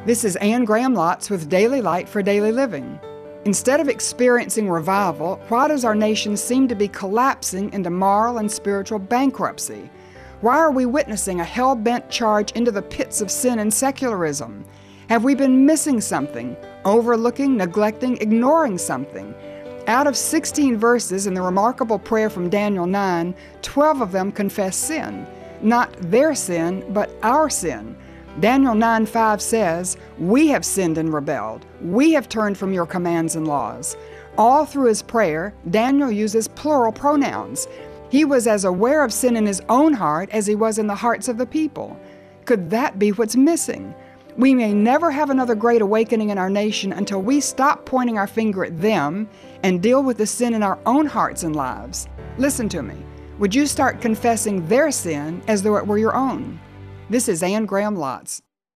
This is Anne Graham Lotz with Daily Light for Daily Living. Instead of experiencing revival, why does our nation seem to be collapsing into moral and spiritual bankruptcy? Why are we witnessing a hell-bent charge into the pits of sin and secularism? Have we been missing something, overlooking, neglecting, ignoring something? Out of 16 verses in the remarkable prayer from Daniel 9, 12 of them confess sin. Not their sin, but our sin. Daniel 9:5 says, "We have sinned and rebelled. We have turned from your commands and laws." All through his prayer, Daniel uses plural pronouns. He was as aware of sin in his own heart as he was in the hearts of the people. Could that be what's missing? We may never have another great awakening in our nation until we stop pointing our finger at them and deal with the sin in our own hearts and lives. Listen to me. Would you start confessing their sin as though it were your own? This is Anne Graham Lotz.